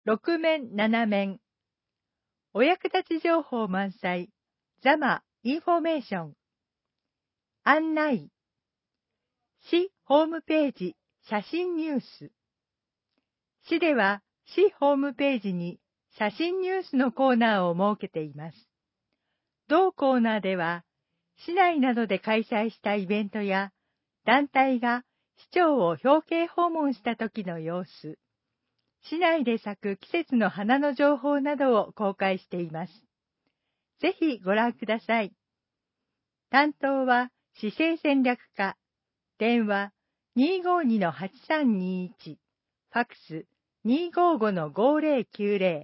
6面7面。お役立ち情報満載。ザマインフォメーション。案内。市ホームページ写真ニュース。市では市ホームページに写真ニュースのコーナーを設けています。同コーナーでは、市内などで開催したイベントや、団体が市長を表敬訪問した時の様子、市内で咲く季節の花の情報などを公開しています。ぜひご覧ください。担当は市政戦略課、電話252-8321、ファックス255-5090。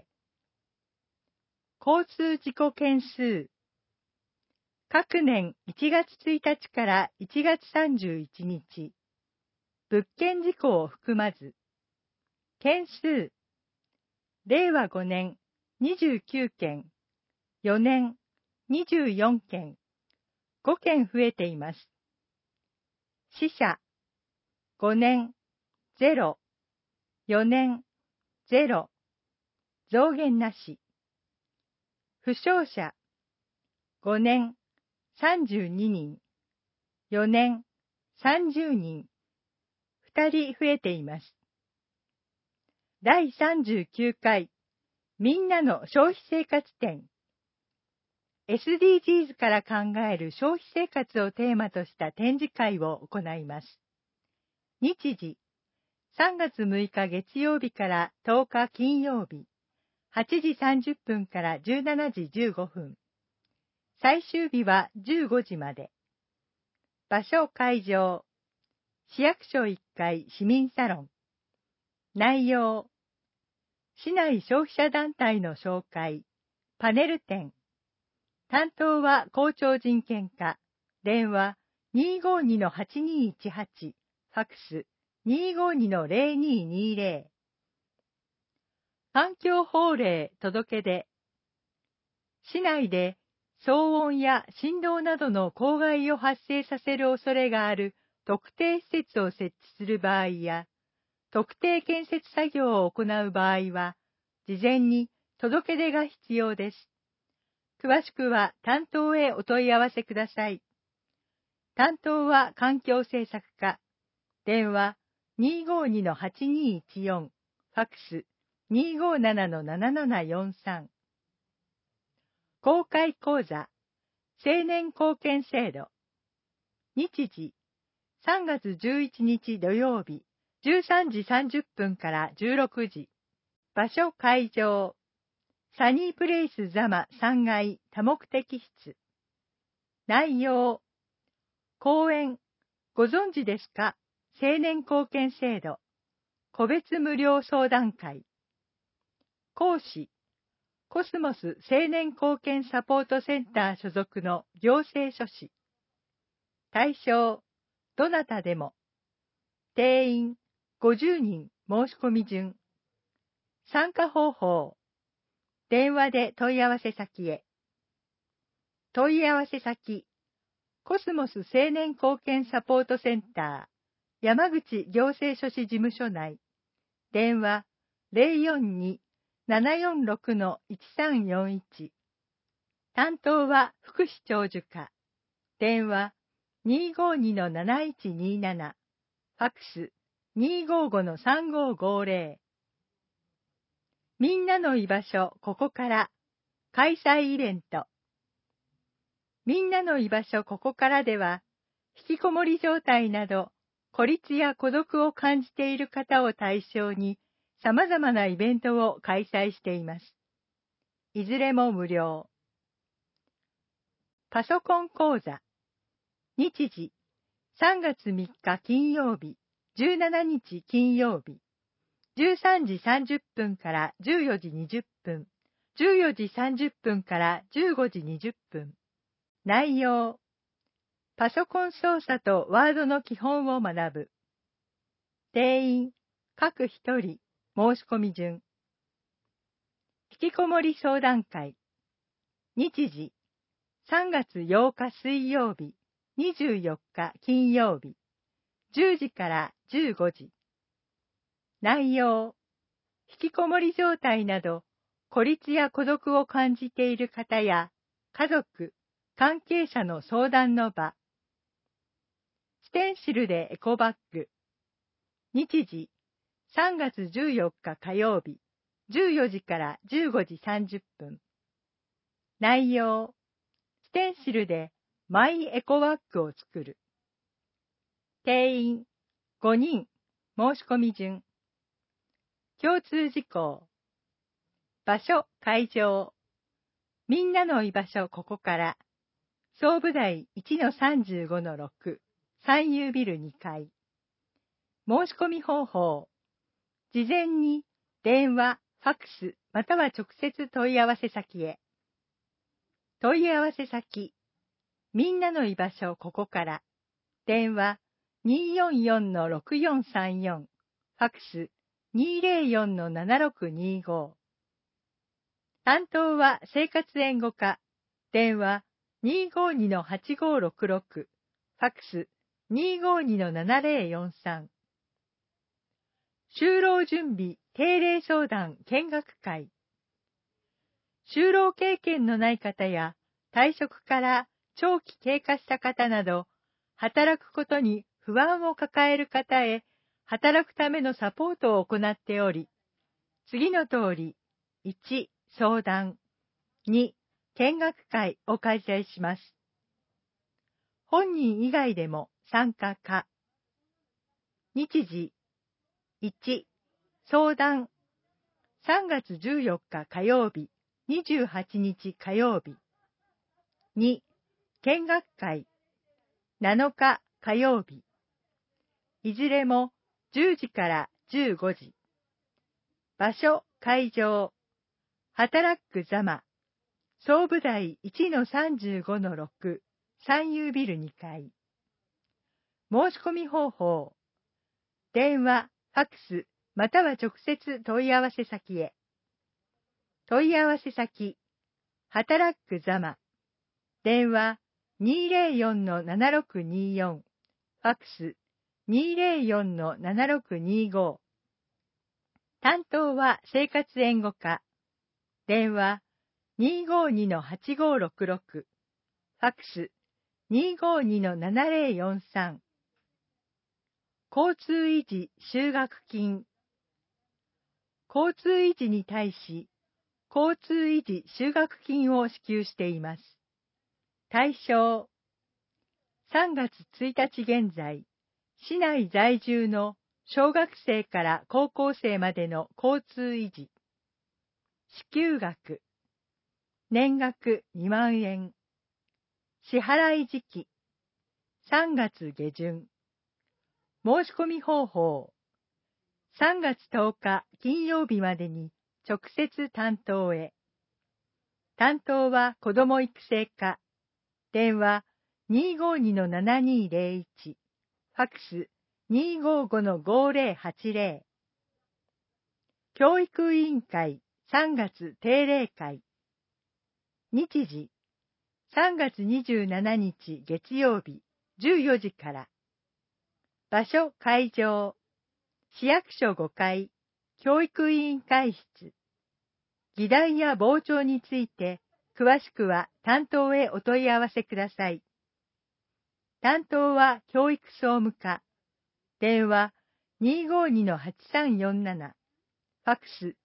交通事故件数。各年1月1日から1月31日、物件事故を含まず、件数、令和5年29件、4年24件、5件増えています。死者、5年0、4年0、増減なし。負傷者、5年32人、4年30人、2人増えています。第39回みんなの消費生活展。SDGs から考える消費生活をテーマとした展示会を行います。日時、3月6日月曜日から10日金曜日、8時30分から17時15分。最終日は15時まで。場所会場。市役所1階市民サロン。内容。市内消費者団体の紹介。パネル展。担当は校長人権課。電話252-8218。ファックス252-0220。環境法令届け出。市内で騒音や振動などの公害を発生させる恐れがある特定施設を設置する場合や、特定建設作業を行う場合は、事前に届け出が必要です。詳しくは担当へお問い合わせください。担当は環境政策課。電話252-8214。ファックス257-7743。公開講座、青年貢献制度。日時、3月11日土曜日、13時30分から16時。場所会場、サニープレイスザマ3階多目的室。内容、講演、ご存知ですか？青年貢献制度、個別無料相談会。講師、コスモス青年貢献サポートセンター所属の行政書士。対象、どなたでも。定員、50人申し込み順。参加方法、電話で問い合わせ先へ。問い合わせ先、コスモス青年貢献サポートセンター、山口行政書士事務所内。電話042-746-1341。担当は福祉長寿課。電話252-7127。ファックス255-3550。みんなの居場所ここから開催イベント。みんなの居場所ここからでは、引きこもり状態など孤立や孤独を感じている方を対象に様々なイベントを開催しています。いずれも無料。パソコン講座。日時、3月3日金曜日、17日金曜日。13時30分から14時20分、14時30分から15時20分。内容、パソコン操作とワードの基本を学ぶ。定員、各一人、申し込み順。引きこもり相談会。日時、3月8日水曜日、24日金曜日、10時から15時。内容、 引きこもり状態など、孤立や孤独を感じている方や、家族、関係者の相談の場。ステンシルでエコバッグ。日時、3月14日火曜日、14時から15時30分。内容、ステンシルでマイエコバッグを作る。定員、5人、申し込み順。共通事項。場所、会場。みんなの居場所、ここから。総武台 1-35-6、三遊ビル2階。申し込み方法。事前に電話、ファックス、または直接問い合わせ先へ。問い合わせ先。みんなの居場所、ここから。電話 244-6434、ファックス 204-7625。担当は生活援護課。電話 252-8566、ファックス 252-7043。就労準備定例相談見学会。就労経験のない方や退職から長期経過した方など、働くことに不安を抱える方へ働くためのサポートを行っており、次の通り、1、相談、2、見学会を開催します。本人以外でも参加可。日時、1、相談、3月14日火曜日、28日火曜日。2、見学会、7日火曜日。いずれも10時から15時。場所、会場、働くざま、総武台 1-35-6、三遊ビル2階。申し込み方法。電話、ファックス、または直接問い合わせ先へ。問い合わせ先。働くざま。電話 204-7624、ファックス 204-7625。担当は生活援護課。電話 252-8566、ファックス 252-7043。交通維持就学金。交通維持に対し、交通維持就学金を支給しています。対象。3月1日現在、市内在住の小学生から高校生までの交通維持。支給額。年額2万円。支払い時期。3月下旬。申し込み方法。3月10日金曜日までに直接担当へ。担当は子ども育成課。電話 252-7201、ファックス 255-5080。教育委員会3月定例会。日時3月27日月曜日14時から。場所会場。市役所5階、教育委員会室。議題や傍聴について、詳しくは担当へお問い合わせください。担当は教育総務課。電話 252-8347、ファックス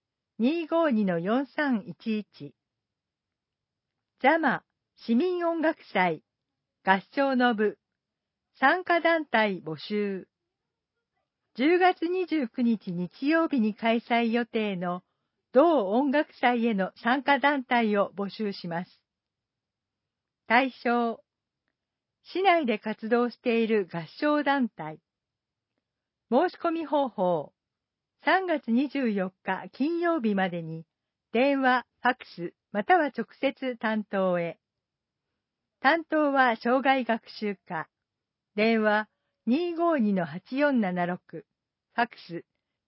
252-4311。座間市民音楽祭、合唱の部、参加団体募集。10月29日日曜日に開催予定の同音楽祭への参加団体を募集します。対象。市内で活動している合唱団体。申し込み方法。3月24日金曜日までに電話、ファックス、または直接担当へ。担当は障害学習課。電話 252-8476、ファックス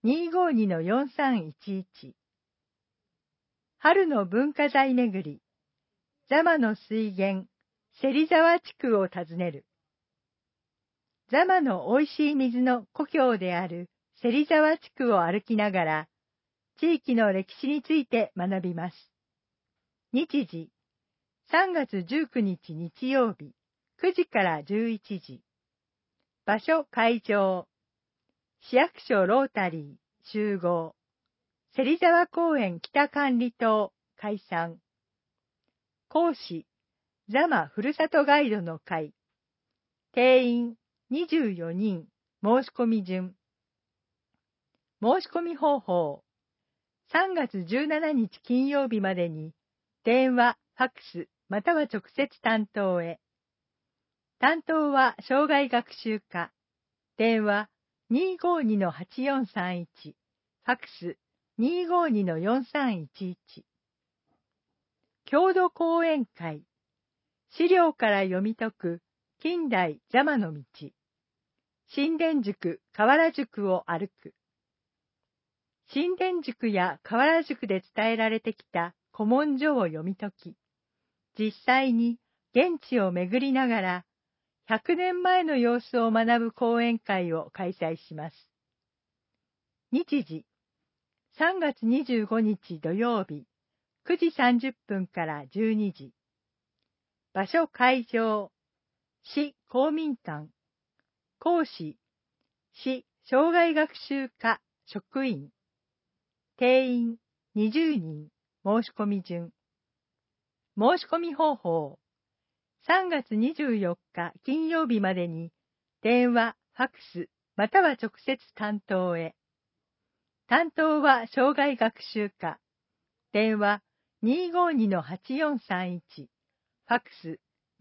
252-4311。春の文化財めぐり。座間の水源、芹沢地区を訪ねる。座間のおいしい水の故郷である芹沢地区を歩きながら、 地域の歴史について学びます。日時、3月19日日曜日、9時から11時。場所会場、市役所ロータリー集合。芹沢公園北管理棟解散。講師、座間ふるさとガイドの会。定員24人、申し込み順。申し込み方法。3月17日金曜日までに、電話、ファックス、または直接担当へ。担当は障害学習課。電話252-8431。ファックス252-4311。郷土講演会。資料から読み解く近代座間の道。新田宿、河原宿を歩く。新田宿や河原宿で伝えられてきた古文書を読み解き、実際に現地を巡りながら、100年前の様子を学ぶ講演会を開催します。日時、3月25日土曜日、9時30分から12時。場所会場、市公民館。講師、市障害学習課職員。定員20人、申し込み順。申し込み方法。3月24日金曜日までに、電話、ファックス、または直接担当へ。担当は障害学習課。電話252-8431。ファックス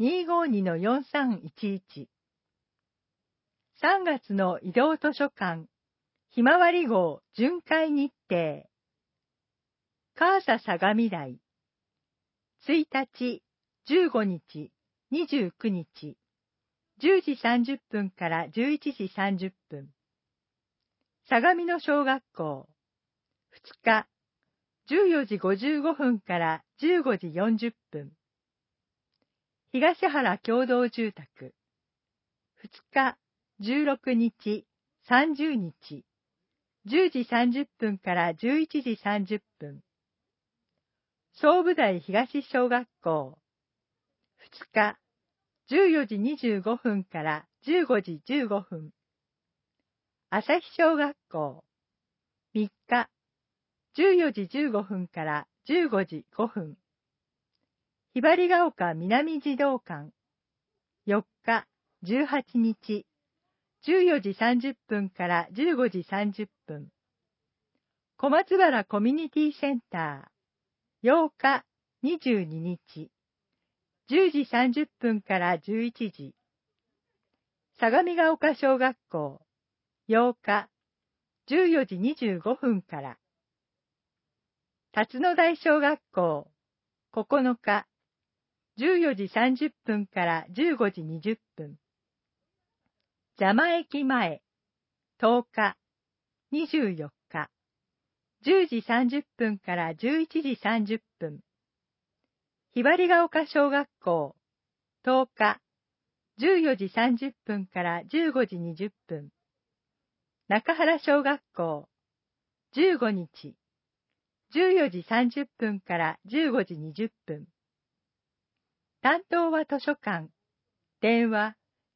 252-4311。3月の移動図書館。ひまわり号巡回日程。カーサ相模台。1日、15日、29日。10時30分から11時30分。相模野小学校。2日、14時55分から15時40分。東原共同住宅。2日、16日、30日。10時30分から11時30分。総武台東小学校。2日、14時25分から15時15分。朝日小学校。3日、14時15分から15時5分。ひばりが丘南児童館。4日、18日、14時30分から15時30分。小松原コミュニティセンター。8日、22日、10時30分から11時。相模が丘小学校。8日、14時25分から。辰野台小学校。9日、14時30分から15時20分。座間駅前。10日、24日、10時30分から11時30分。ひばりが丘小学校。10日、14時30分から15時20分。中原小学校。15日、14時30分から15時20分。担当は図書館。電話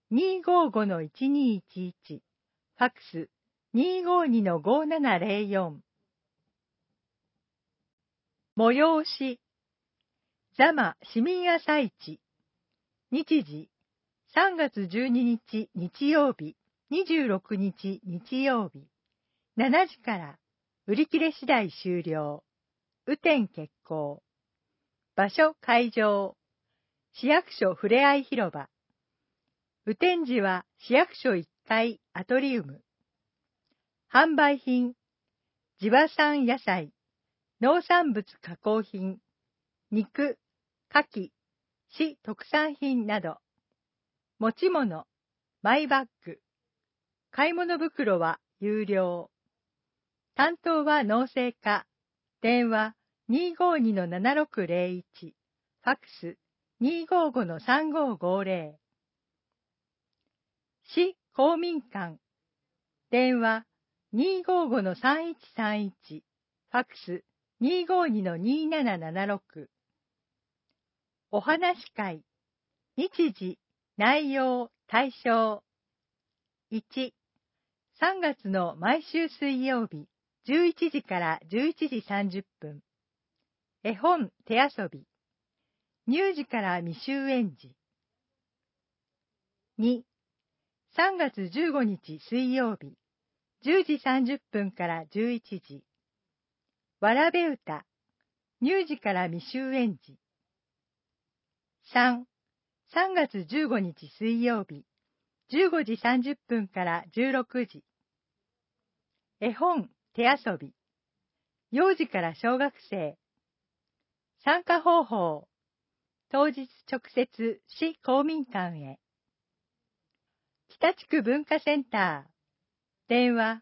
255-1211。ファックス252-5704。催し。座間市民朝市。日時。3月12日日曜日、26日日曜日。7時から。売り切れ次第終了。雨天決行。場所会場。市役所ふれあい広場。雨天時は市役所1階アトリウム。販売品。地場産野菜。農産物加工品。肉、牡蠣、市特産品など。持ち物、マイバッグ。買い物袋は有料。担当は農政課。電話252-7601。ファックス255-3550。市公民館。電話255-3131。フファックス 252-2776。お話し会。日時、内容、対象。1、3月の毎週水曜日、11時から11時30分。絵本手遊び。乳児から未就園児。2、3月15日水曜日、10時30分から11時。わらべ歌。乳児から未就園児。3、3月15日水曜日、15時30分から16時。絵本手遊び。幼児から小学生。参加方法。当日直接市公民館へ。北地区文化センター。電話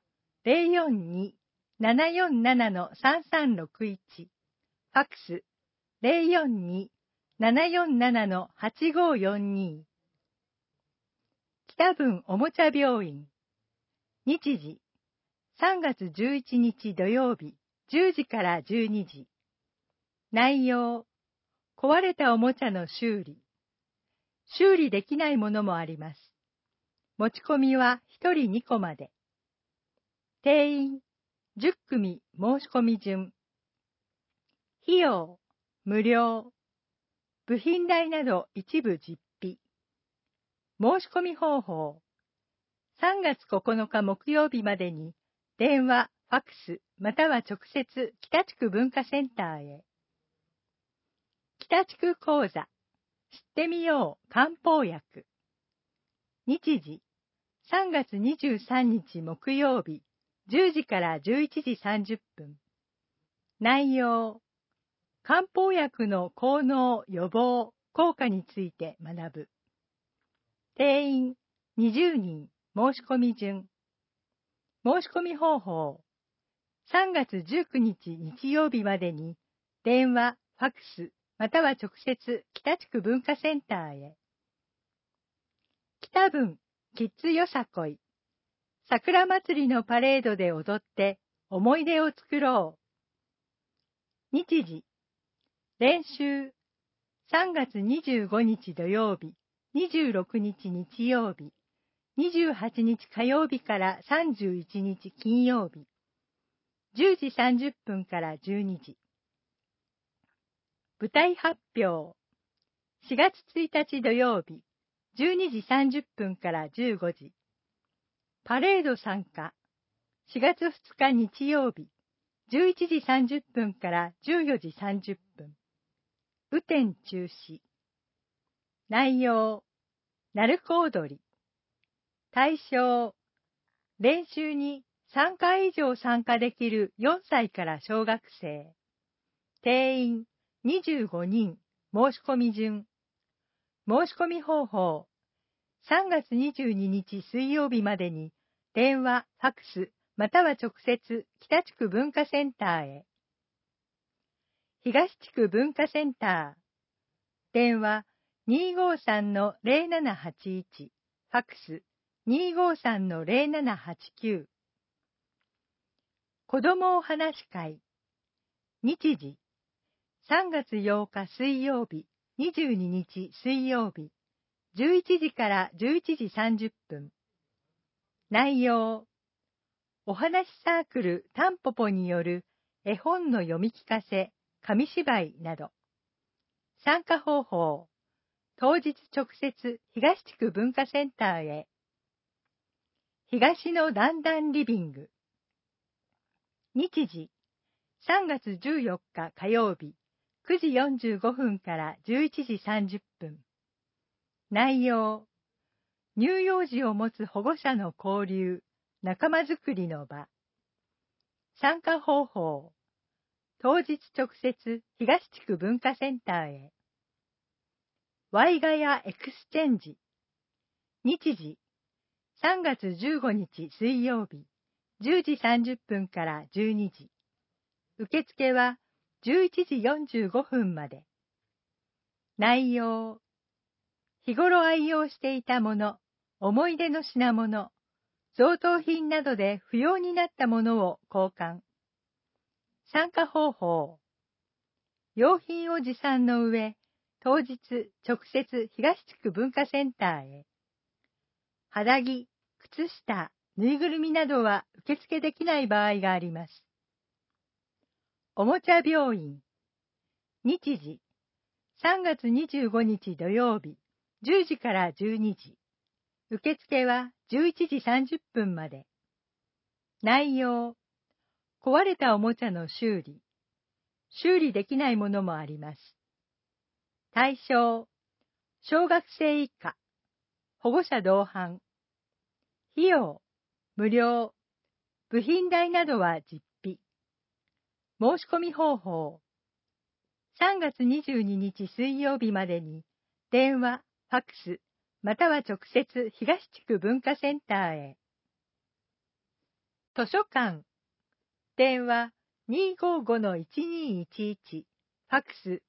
042-747-3361。ファックス042-747-8542。北分おもちゃ病院。日時3月11日土曜日10時から12時。内容、壊れたおもちゃの修理。修理できないものもあります。持ち込みは1人2個まで。定員10組申し込み順。費用無料。部品代など一部実費。申し込み方法。3月9日木曜日までに電話、ファックスまたは直接北地区文化センターへ。北地区講座。知ってみよう漢方薬。日時3月23日木曜日10時から11時30分。内容、漢方薬の効能、予防、効果について学ぶ。定員20人申し込み順。申し込み方法。3月19日日曜日までに電話、ファックスまたは直接北地区文化センターへ。北分キッズよさこい。桜祭りのパレードで踊って思い出を作ろう。日時。練習。3月25日土曜日、26日日曜日、28日火曜日から31日金曜日。10時30分から12時。舞台発表。4月1日土曜日、12時30分から15時。パレード参加。4月2日日曜日、11時30分から14時30分。雨天中止。内容、鳴子踊り。対象、練習に3回以上参加できる4歳から小学生。定員25人申し込み順。申し込み方法。3月22日水曜日までに電話、ファックスまたは直接北地区文化センターへ。東地区文化センター。電話253-0781。ファックス253-0789。子どもお話会。日時3月8日水曜日、22日水曜日、11時から11時30分。内容、お話サークルタンポポによる絵本の読み聞かせ、紙芝居など。参加方法、当日直接東地区文化センターへ。東のだんだんリビング。日時、3月14日火曜日、9時45分から11時30分。内容、乳幼児を持つ保護者の交流、仲間づくりの場。参加方法、当日直接東地区文化センターへ。ワイガヤエクスチェンジ。日時、3月15日水曜日、10時30分から12時。受付は11時45分まで。内容、日頃愛用していたもの、思い出の品物、贈答品などで不要になったものを交換。 参加方法。用品を持参の上、当日直接東地区文化センターへ。肌着、靴下、ぬいぐるみなどは受付できない場合があります。おもちゃ病院。日時、3月25日土曜日、10時から12時。受付は11時30分まで。内容、壊れたおもちゃの修理。修理できないものもあります。対象、小学生以下。保護者同伴。費用、無料。部品代などは実費。申し込み方法。3月22日水曜日までに、電話、ファックス、または直接東地区文化センターへ。図書館。電話 255-1211、ファックス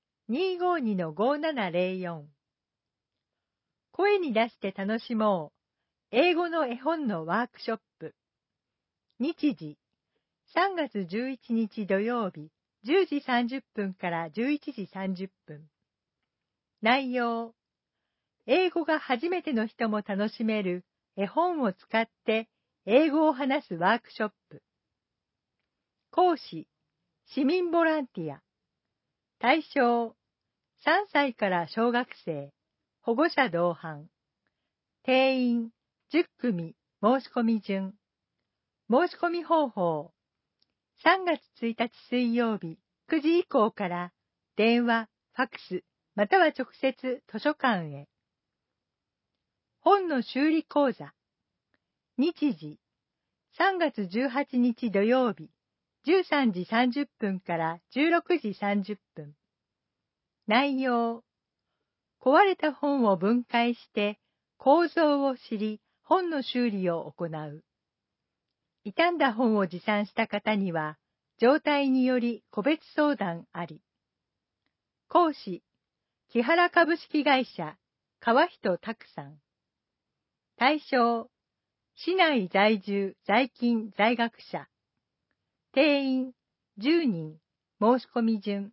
252-5704。声に出して楽しもう。英語の絵本のワークショップ。日時、3月11日土曜日、10時30分から11時30分。内容、英語が初めての人も楽しめる絵本を使って英語を話すワークショップ。講師、市民ボランティア。対象、3歳から小学生、保護者同伴。定員、10組、申し込み順。申し込み方法。3月1日水曜日、9時以降から、電話、ファックス、または直接図書館へ。本の修理講座。日時、3月18日土曜日、13時30分から16時30分。内容、壊れた本を分解して構造を知り、本の修理を行う。傷んだ本を持参した方には、状態により個別相談あり。講師、木原株式会社、川人拓さん。対象、市内在住在勤在学者。定員10人、申し込み順。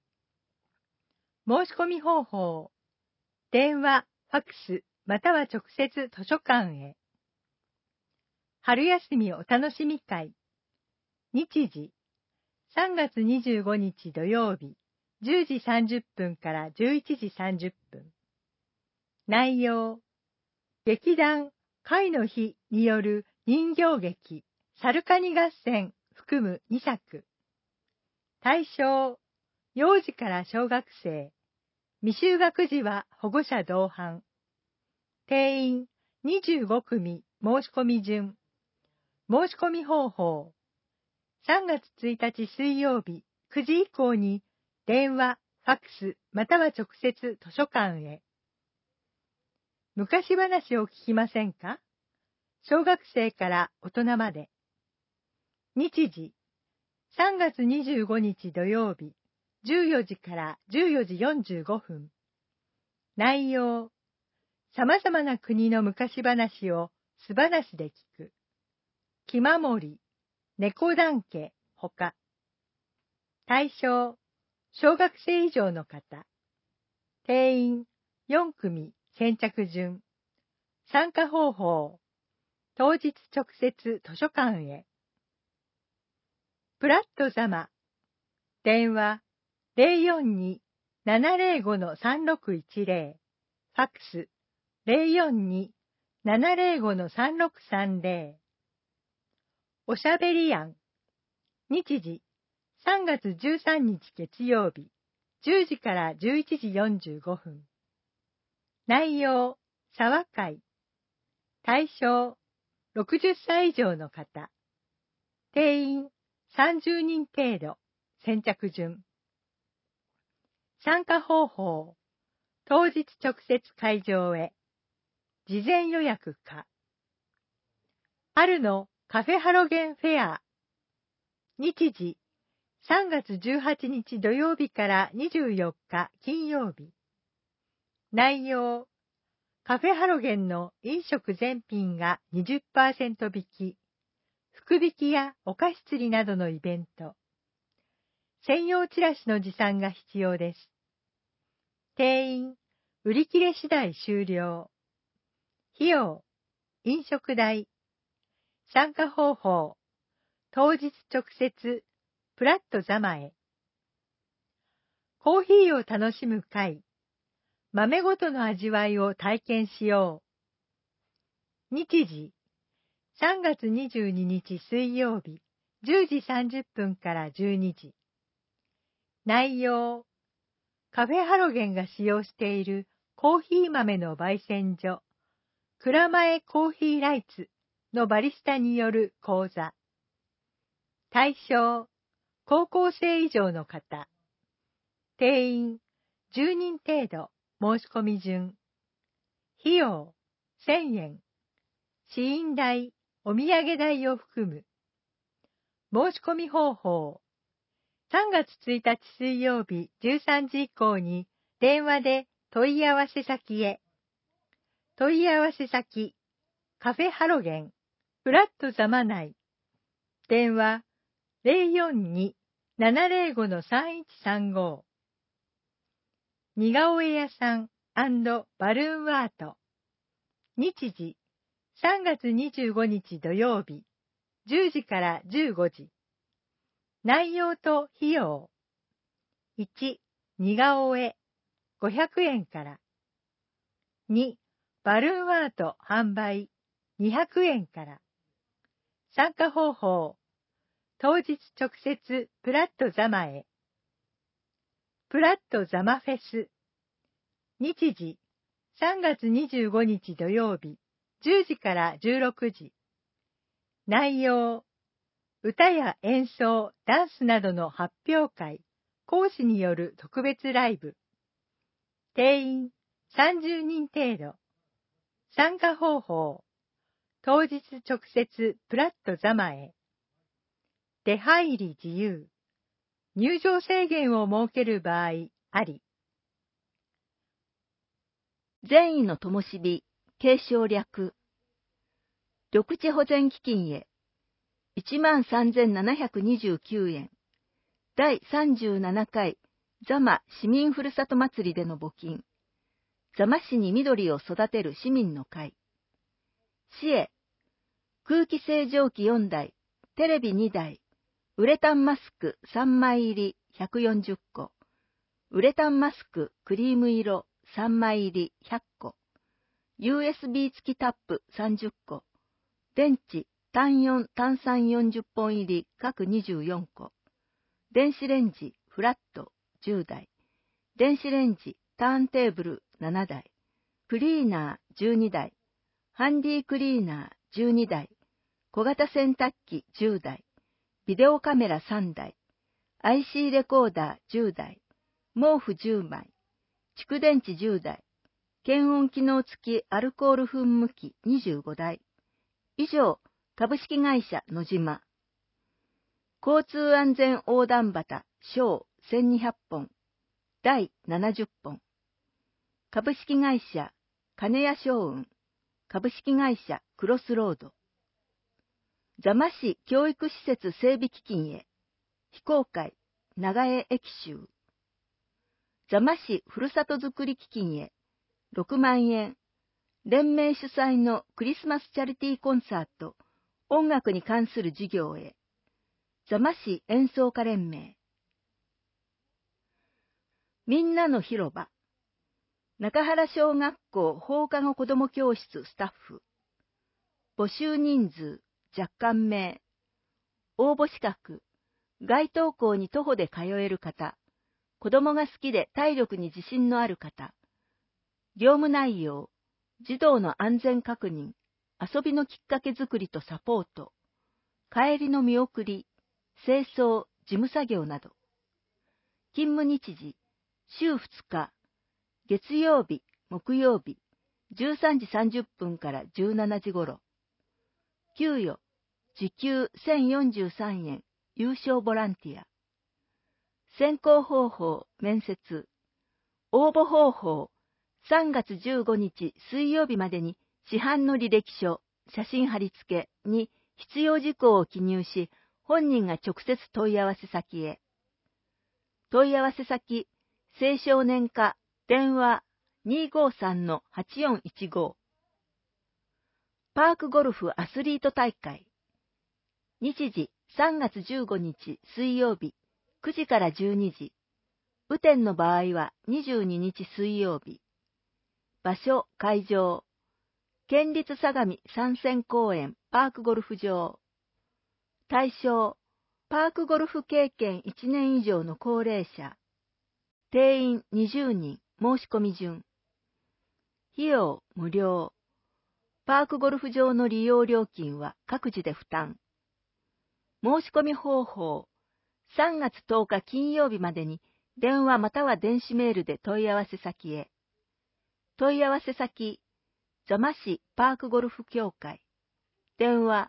申し込み方法。電話、ファックス、または直接図書館へ。春休みお楽しみ会。日時、3月25日土曜日、10時30分から11時30分。内容、劇団会の日による人形劇、サルカニ合戦含む2作。対象、幼児から小学生。未就学児は保護者同伴。定員25組申し込み順。申し込み方法。3月1日水曜日9時以降に電話、ファックスまたは直接図書館へ。昔話を聞きませんか？小学生から大人まで。日時、3月25日土曜日、14時から14時45分。内容、様々な国の昔話を素話で聞く。木守、猫団家、ほか。対象、小学生以上の方。定員、4組、先着順。参加方法、当日直接図書館へ。プラットザマ。電話、042-705-3610。ファックス、042-705-3630。おしゃべりやん。日時、3月13日月曜日、10時から11時45分。内容、沢会。対象、60歳以上の方。定員、30人程度。先着順。参加方法、当日直接会場へ。事前予約か。春のカフェハロゲンフェア。日時、3月18日土曜日から24日金曜日。内容、カフェハロゲンの飲食全品が 20% 引き、福引きやお菓子釣りなどのイベント。 専用チラシの持参が必要です。定員、売り切れ次第終了。費用、飲食代。参加方法、当日直接、プラットザマへ。コーヒーを楽しむ会。豆ごとの味わいを体験しよう。日時、3月22日水曜日、10時30分から12時。内容、カフェハロゲンが使用しているコーヒー豆の焙煎所、蔵前コーヒーライツのバリスタによる講座。対象、高校生以上の方。定員、10人程度、申し込み順。費用、1000円。試飲代、お土産代を含む。申し込み方法。3月1日水曜日13時以降に電話で問い合わせ先へ。問い合わせ先、カフェハロゲン、フラットザマ内。電話042-705-3135。似顔絵屋さん&バルーンアート。日時、3月25日土曜日、10時から15時。内容と費用。1、似顔絵、500円から。2、バルーンアート販売、200円から。参加方法。当日直接プラットザマへ。プラットザマフェス。日時、3月25日土曜日、10時から16時。内容、歌や演奏、ダンスなどの発表会、講師による特別ライブ。定員30人程度。参加方法、当日直接プラットザマへ。出入り自由。入場制限を設ける場合あり。 善意の灯火、継承略。緑地保全基金へ。13,729円。第37回座間市民ふるさと祭りでの募金。座間市に緑を育てる市民の会。市へ。空気清浄機4台、テレビ2台、ウレタンマスク3枚入り140個。ウレタンマスククリーム色3枚入り100個。USB 付きタップ30個。電池単4単340本入り各24個。電子レンジフラット10台。電子レンジターンテーブル7台。クリーナー12台。ハンディクリーナー12台。小型洗濯機10台。ビデオカメラ3台。IC レコーダー10台。毛布10枚。蓄電池10台。検温機能付きアルコール噴霧器25台。以上、株式会社野島。交通安全横断旗小1200本。第70本。株式会社金谷商運。株式会社クロスロード。座間市教育施設整備基金へ。非公開長江駅集。座間市ふるさとづくり基金へ。6万円。連盟主催のクリスマスチャリティーコンサート、音楽に関する事業へ。座間市演奏家連盟。みんなの広場。中原小学校放課後子ども教室スタッフ。募集人数、若干名。応募資格。該当校に徒歩で通える方。子どもが好きで体力に自信のある方。業務内容。児童の安全確認。遊びのきっかけづくりとサポート。帰りの見送り。清掃、事務作業など。勤務日時。週2日。月曜日、木曜日。13時30分から17時頃。給与。時給1043円。有償ボランティア。選考方法、面接。応募方法。3月15日水曜日までに市販の履歴書、写真貼り付けに必要事項を記入し、本人が直接問い合わせ先へ。 問い合わせ先、青少年課、電話 253-8415。パークゴルフアスリート大会。日時3月15日水曜日、9時から12時。雨天の場合は22日水曜日。場所、会場。県立相模参戦公園パークゴルフ場。対象、パークゴルフ経験1年以上の高齢者。定員20人、申し込み順。費用無料。パークゴルフ場の利用料金は各自で負担。申し込み方法、3月10日金曜日までに電話または電子メールで問い合わせ先へ。問い合わせ先、座間市パークゴルフ協会。電話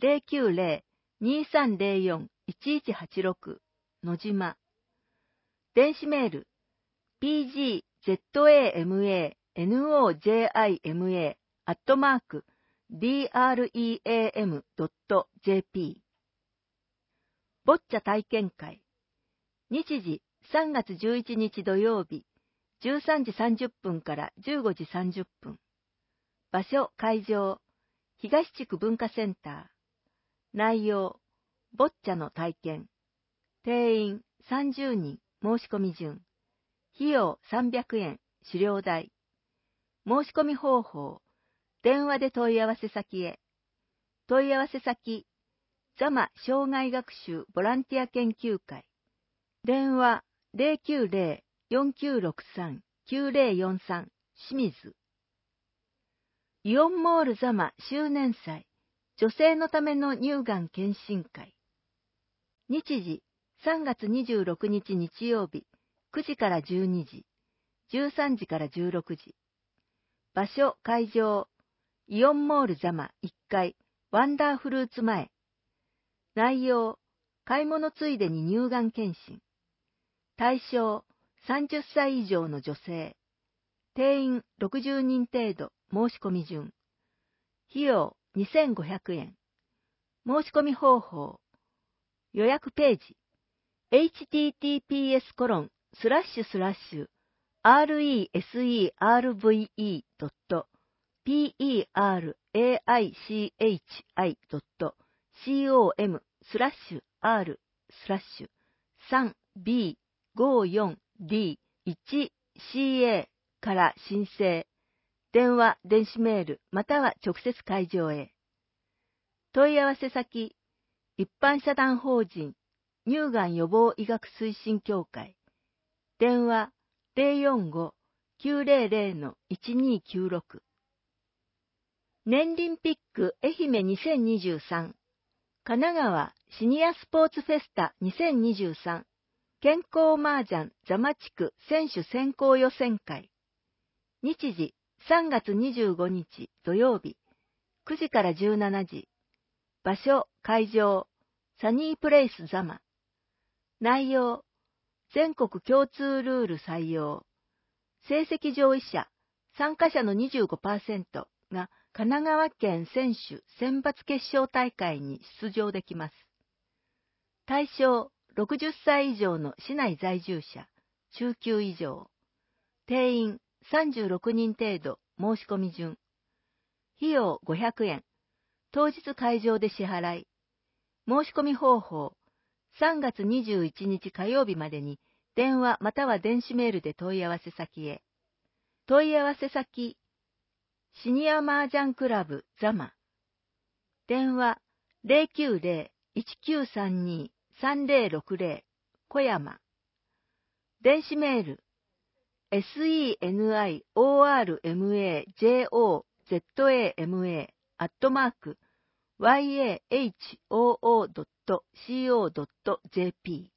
090-2304-1186、野島。電子メール、pgzamanoja@dream.jp。ボッチャ体験会。日時3月11日土曜日、13時30分から15時30分。場所、会場、東地区文化センター。内容、ボッチャの体験。定員30人、申し込み順。費用300円、狩猟代。申し込み方法、電話で問い合わせ先へ。問い合わせ先、座間障害学習ボランティア研究会。電話090-4963-9043、清水。イオンモール座間周年祭、女性のための乳がん検診会。日時、3月26日日曜日、9時から12時、13時から16時。場所、会場、イオンモール座間1階、ワンダーフルーツ前。内容、買い物ついでに乳がん検診。対象、30歳以上の女性。定員60人程度、申し込み順。費用2500円。申し込み方法。予約ページ。https://reservicom/3B54D1CA から申請。電話、電子メール、または直接会場へ。問い合わせ先、一般社団法人、乳がん予防医学推進協会。電話、045-900-1296。年輪ピック愛媛2023。神奈川シニアスポーツフェスタ2023。健康麻雀座間地区選手選考予選会。日時、3月25日土曜日、9時から17時。場所、会場、サニープレイス座間。内容、全国共通ルール採用。成績上位者、参加者の 25% が神奈川県選手選抜決勝大会に出場できます。対象、60歳以上の市内在住者、中級以上。定員36人程度、申し込み順。費用500円。当日会場で支払い。申し込み方法。3月21日火曜日までに電話または電子メールで問い合わせ先へ。問い合わせ先。シニア麻雀クラブ座間。電話090-1932-3060小山。電子メール。seniormajozama@yahoo.co.jp。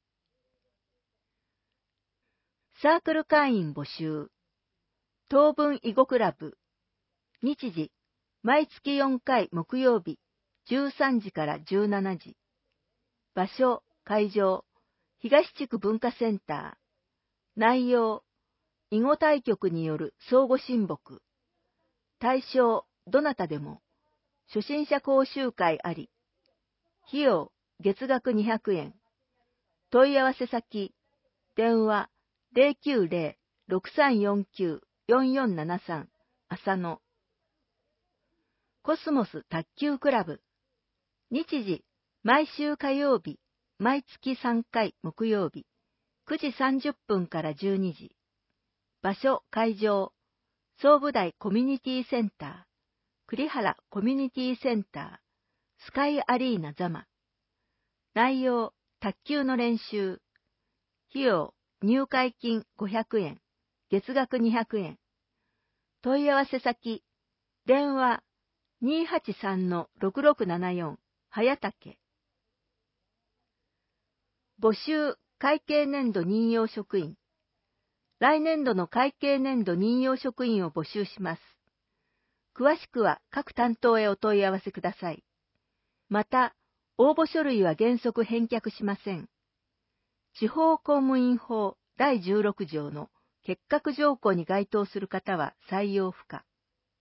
サークル会員募集。当分囲碁クラブ。日時、毎月4回木曜日、13時から17時。場所、会場、東地区文化センター。内容、囲碁対局による相互親睦。対象、どなたでも。初心者講習会あり。費用、月額200円。問い合わせ先、 電話090-6349-4473浅野。コスモス卓球クラブ。日時、毎週火曜日、毎月3回木曜日、9時30分から12時。場所、会場、総武台コミュニティセンター、栗原コミュニティセンター、スカイアリーナザマ。内容、卓球の練習。費用、入会金500円、月額200円。問い合わせ先、電話 283-6674 早竹。募集、会計年度任用職員。来年度の会計年度任用職員を募集します。詳しくは各担当へお問い合わせください。また、応募書類は原則返却しません。地方公務員法第16条の欠格条項に該当する方は採用不可。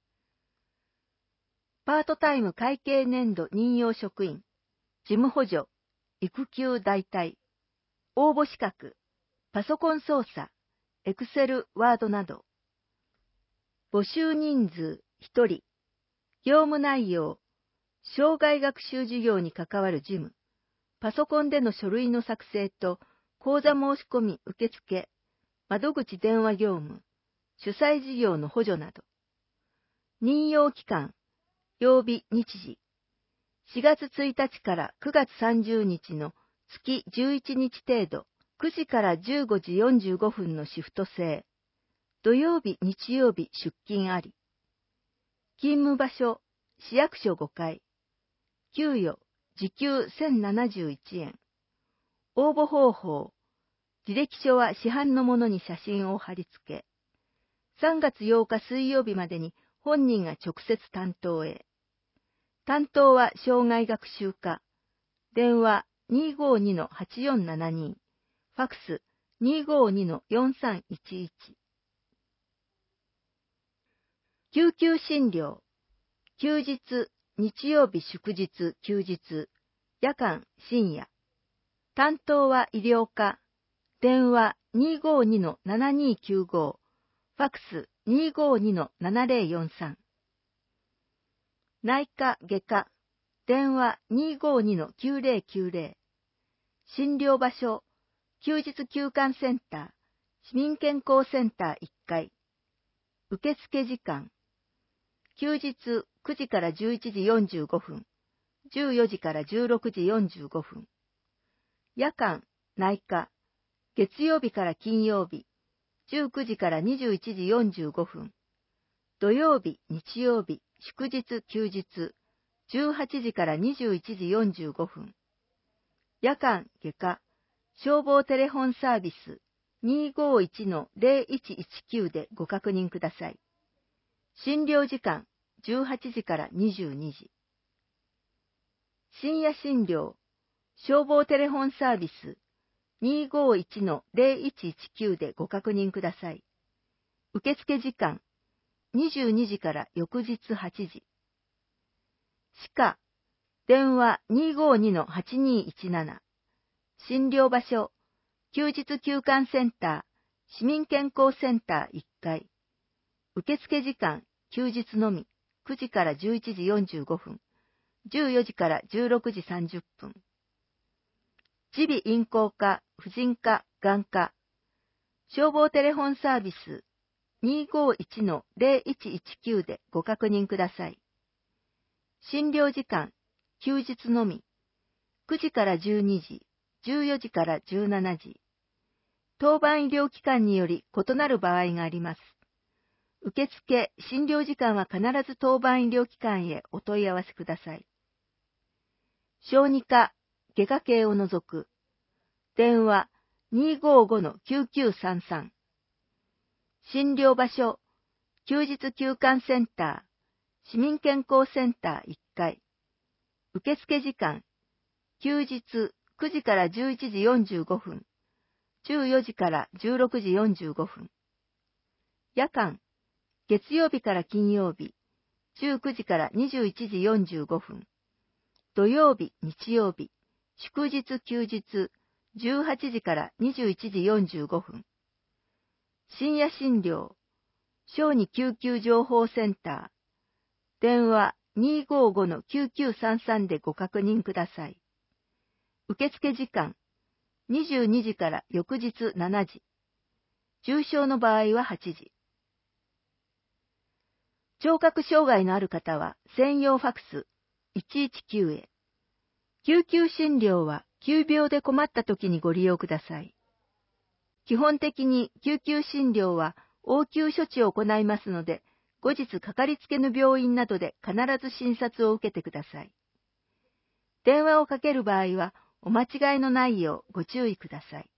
パートタイム会計年度任用職員、事務補助、育休代替、応募資格、パソコン操作、エクセル、ワードなど。募集人数1人。業務内容、生涯学習事業に関わる事務、パソコンでの書類の作成と講座申し込み受付、窓口電話業務、主催事業の補助など。任用期間、曜日日時。4月1日から9月30日の月11日程度、9時から15時45分のシフト制。土曜日、日曜日出勤あり。勤務場所、市役所5階。給与、時給1071円。応募方法、履歴書は市販のものに写真を貼り付け。3月8日水曜日までに本人が直接担当へ。担当は生涯学習課。電話 252-8472。ファックス 252-4311。救急診療。休日、日曜日祝日、休日、夜間、深夜。担当は医療科。電話 252-7295。ファックス 252-7043。内科、外科。電話 252-9090。診療場所、休日休館センター、市民健康センター1階。受付時間。休日9時から11時45分、14時から16時45分。夜間、内科、月曜日から金曜日、19時から21時45分。土曜日、日曜日、祝日、休日、18時から21時45分。夜間、外科、消防テレホンサービス 251-0119 でご確認ください。診療時間、18時から22時。深夜診療、消防テレホンサービス 251-0119 でご確認ください。受付時間、22時から翌日8時。歯科、電話 252-8217。診療場所、休日休館センター、市民健康センター1階。受付時間、休日のみ、9時から11時45分、14時から16時30分。耳鼻咽喉科、婦人科、眼科。消防テレホンサービス 251-0119 でご確認ください。診療時間、休日のみ、9時から12時、14時から17時。当番医療機関により異なる場合があります。受付、診療時間は必ず当番医療機関へお問い合わせください。小児科、外科系を除く。電話 255-9933。診療場所、休日休館センター、市民健康センター1階。受付時間、休日9時から11時45分、14時から16時45分。夜間、月曜日から金曜日、19時から21時45分。土曜日、日曜日、祝日休日、 18時から21時45分。深夜診療、小児救急情報センター、電話255-9933でご確認ください。受付時間、22時から翌日7時。重症の場合は8時。聴覚障害のある方は専用ファクス119へ。救急診療は急病で困った時にご利用ください。基本的に救急診療は応急処置を行いますので、後日かかりつけの病院などで必ず診察を受けてください。電話をかける場合はお間違いのないようご注意ください。